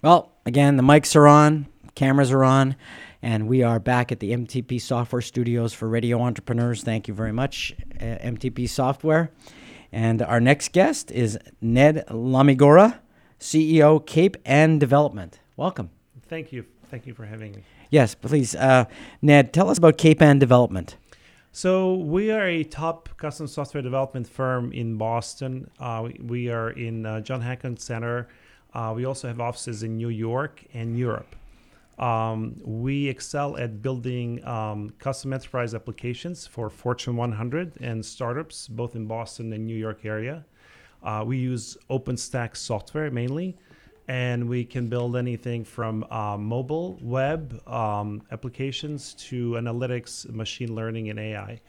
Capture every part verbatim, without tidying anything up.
Well, again, the mics are on, cameras are on, and we are back at the M T P Software Studios for Radio Entrepreneurs. Thank you very much, uh, M T P Software. And our next guest is Ned Lamigora, C E O, Cape Ann Development. Welcome. Thank you. Thank you for having me. Yes, please. Uh, Ned, tell us about Cape Ann Development. So we are a top custom software development firm in Boston. Uh, we, we are in uh, John Hancock Center. Uh, we also have offices in New York and Europe. Um, we excel at building um, custom enterprise applications for Fortune one hundred and startups, both in Boston and New York area. Uh, we use OpenStack software mainly, and we can build anything from uh, mobile, web um, applications to analytics, machine learning, and A I.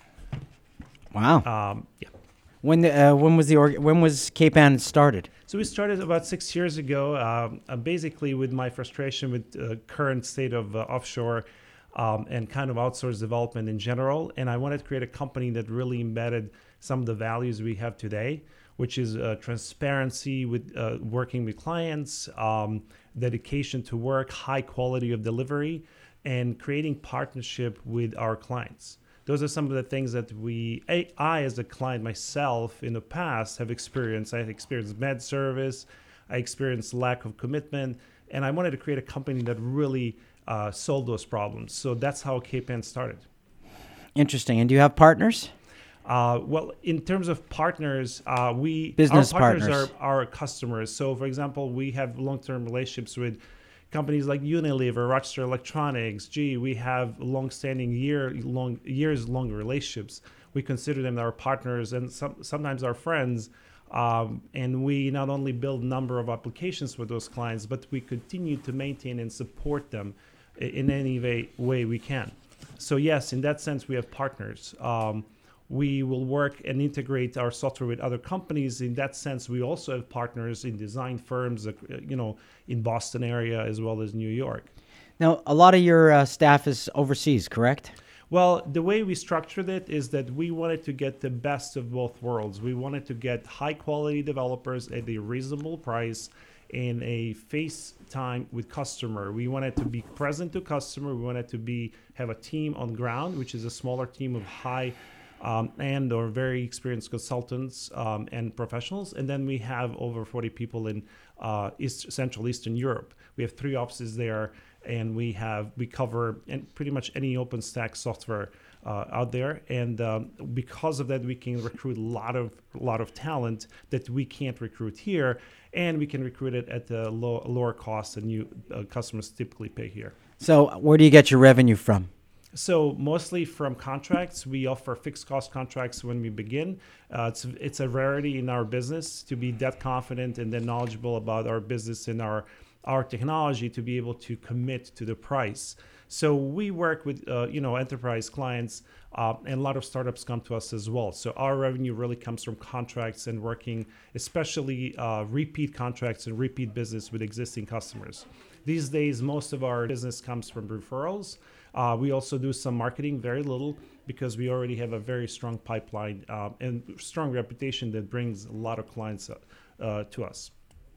Wow. Um, yeah. When uh, when was the org- when was Cape Ann started? So we started about six years ago, um, uh, basically with my frustration with the uh, current state of uh, offshore um, and kind of outsourced development in general. And I wanted to create a company that really embedded some of the values we have today, which is uh, transparency with uh, working with clients, um, dedication to work, high quality of delivery, and creating partnership with our clients. Those are some of the things that we, I, I as a client myself in the past have experienced. I've experienced bad service, I experienced lack of commitment, and I wanted to create a company that really uh, solved those problems. So that's how Cape Ann started. Interesting. And do you have partners? Uh, well, in terms of partners, uh, we Business our partners, partners. are our customers. So, for example, we have long-term relationships with companies like Unilever, Rochester Electronics. Gee, we have long-standing, year-long, years-long relationships. We consider them our partners and some, sometimes our friends. Um, and we not only build a number of applications with those clients, but we continue to maintain and support them in any way, way we can. So, yes, in that sense, we have partners. Um, We will work and integrate our software with other companies. In that sense, we also have partners in design firms, uh, you know, in Boston area as well as New York. Now, a lot of your uh, staff is overseas, correct? Well, the way we structured it is that we wanted to get the best of both worlds. We wanted to get high quality developers at a reasonable price in a face time with customer. We wanted to be present to customer. We wanted to be have a team on ground, which is a smaller team of high Um, and or very experienced consultants um, and professionals. And then we have over forty people in uh, East, Central Eastern Europe. We have three offices there, and we have we cover and pretty much any OpenStack software uh, out there. And um, because of that, we can recruit a lot of a lot of talent that we can't recruit here, and we can recruit it at a low, lower cost than you uh, customers typically pay here. So, where do you get your revenue from? So mostly from contracts. We offer fixed cost contracts when we begin. Uh, it's it's a rarity in our business to be that confident and then knowledgeable about our business and our our technology to be able to commit to the price. So we work with uh, you know enterprise clients, uh, and a lot of startups come to us as well. So our revenue really comes from contracts and working, especially uh, repeat contracts and repeat business with existing customers. These days, most of our business comes from referrals. Uh, we also do some marketing, very little, because we already have a very strong pipeline uh, and strong reputation that brings a lot of clients uh, uh, to us.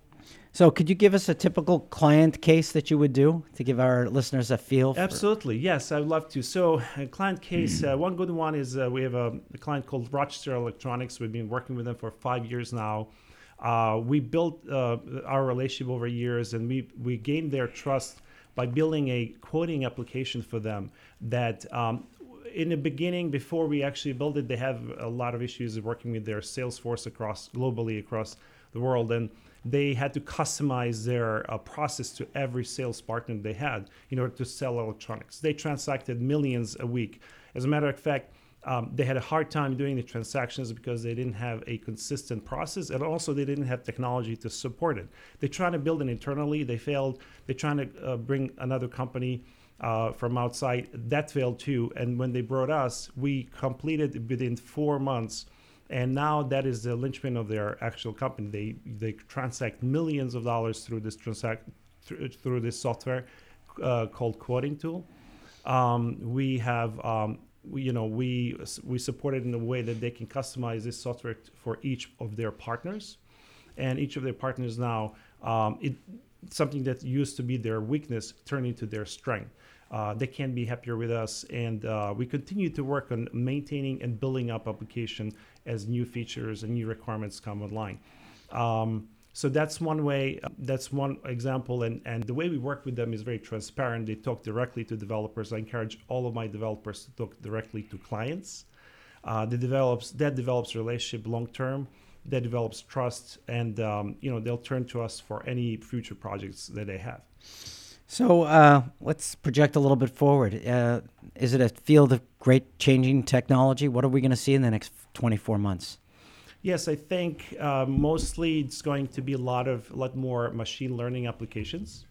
So could you give us a typical client case that you would do to give our listeners a feel? For... Absolutely. Yes, I'd love to. So a client case, uh, one good one is uh, we have a, a client called Rochester Electronics. We've been working with them for five years now. Uh, we built uh, our relationship over years, and we, we gained their trust by building a quoting application for them that um, in the beginning, before we actually built it, they have a lot of issues working with their sales force across globally across the world. And they had to customize their uh, process to every sales partner they had in order to sell electronics. They transacted millions a week. As a matter of fact, Um, they had a hard time doing the transactions because they didn't have a consistent process, and also they didn't have technology to support it. They tried to build it internally. They failed. They're trying to uh, bring another company uh, from outside. That failed too. And when they brought us, we completed within four months. And now that is the linchpin of their actual company. They they transact millions of dollars through this transact through, through this software uh, called Quoting Tool. Um, we have. Um, We, you know, we we support it in a way that they can customize this software t- for each of their partners, and each of their partners now, um, it something that used to be their weakness turned into their strength. Uh, they can't be happier with us, and uh, we continue to work on maintaining and building up application as new features and new requirements come online. Um, so that's one way, that's one example, and, and the way we work with them is very transparent. They talk directly to developers. I encourage all of my developers to talk directly to clients. Uh, that develops that develops relationship long term, that develops trust, and um, you know, they'll turn to us for any future projects that they have. So uh, let's project a little bit forward. Uh, is it a field of great changing technology? What are we going to see in the next twenty-four months? Yes, I think uh, mostly it's going to be a lot of a lot more machine learning applications.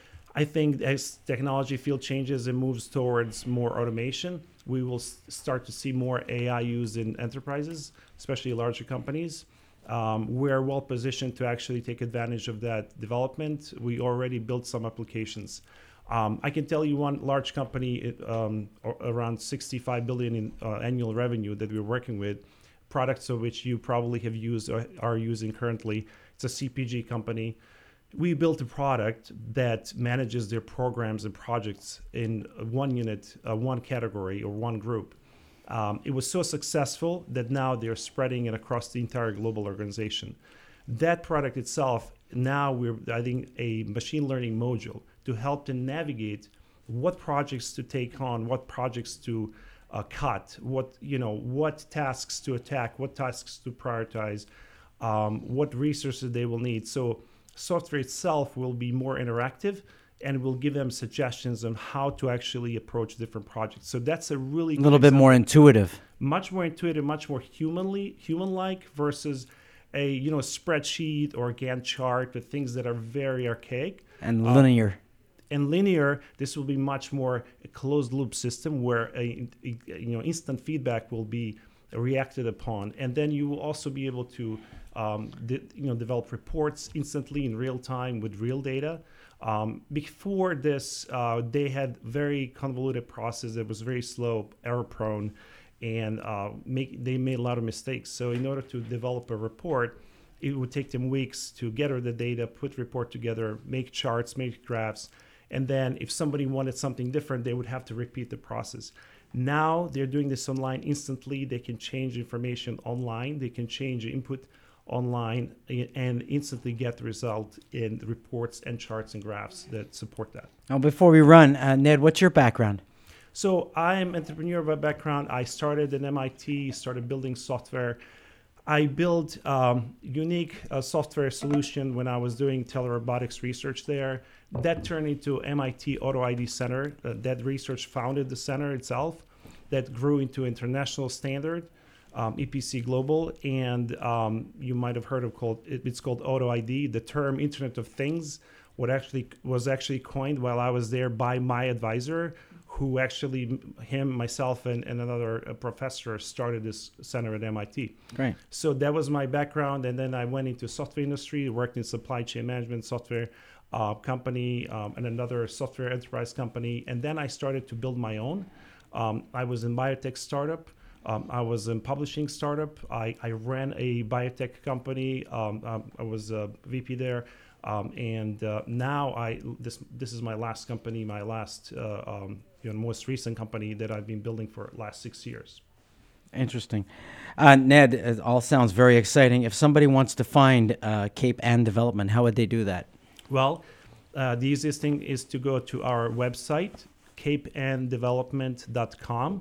I think as technology field changes and moves towards more automation, we will s- start to see more A I used in enterprises, especially larger companies. Um, we're well positioned to actually take advantage of that development. We already built some applications. Um, I can tell you one large company, it, um, around sixty-five billion in uh, annual revenue that we're working with, products of which you probably have used or are using currently. It's a C P G company. We built a product that manages their programs and projects in one unit, uh, one category, or one group. Um, it was so successful that now they're spreading it across the entire global organization. That product itself, now we're adding a machine learning module to help them navigate what projects to take on, what projects to uh, cut, what you know, what tasks to attack, what tasks to prioritize, um, what resources they will need. So software itself will be more interactive and will give them suggestions on how to actually approach different projects. So that's a really a little bit more intuitive, much more intuitive, much more humanly, human-like versus a you know spreadsheet or a Gantt chart with things that are very archaic and linear. Um, and linear, this will be much more a closed-loop system where a, a you know instant feedback will be reacted upon, and then you will also be able to um, de- you know develop reports instantly in real time with real data. Um, before this, uh, they had very convoluted process that was very slow, error-prone, and uh, make, they made a lot of mistakes. So in order to develop a report, it would take them weeks to gather the data, put report together, make charts, make graphs, and then if somebody wanted something different, they would have to repeat the process. Now they're doing this online instantly. They can change information online. They can change input online and instantly get the result in reports and charts and graphs that support that. Now, before we run, uh, Ned, what's your background? So I'm an entrepreneur by background. I started at M I T, started building software. I built um, unique uh, software solution when I was doing telerobotics research there. That turned into M I T Auto I D Center. Uh, that research founded the center itself. That grew into international standard. Um, E P C Global, and um, you might have heard of called it, it's called Auto I D. The term Internet of Things what actually was actually coined while I was there by my advisor, who actually him, myself, and, and another professor started this center at M I T. Great. So that was my background, and then I went into software industry, worked in supply chain management software uh, company um, and another software enterprise company, and then I started to build my own. Um, I was in biotech startup. Um, I was in publishing startup. I, I ran a biotech company. Um, um, I was a V P there, um, and uh, now I this this is my last company, my last uh, um, you know most recent company that I've been building for the last six years. Interesting, uh, Ned. It all sounds very exciting. If somebody wants to find uh, Cape Ann Development, how would they do that? Well, uh, the easiest thing is to go to our website, cape ann development dot com.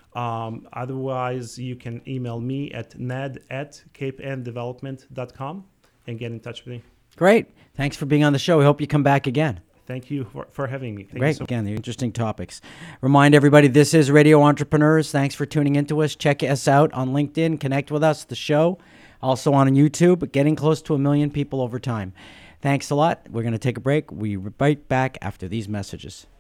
Um, otherwise, you can email me at ned at cape ann development dot com and get in touch with me. Great. Thanks for being on the show. We hope you come back again. Thank you for, for having me. Thank Great. You so Again, the interesting topics. Remind everybody, this is Radio Entrepreneurs. Thanks for tuning into us. Check us out on LinkedIn. Connect with us, the show. Also on YouTube, getting close to a million people over time. Thanks a lot. We're going to take a break. We'll be right back after these messages.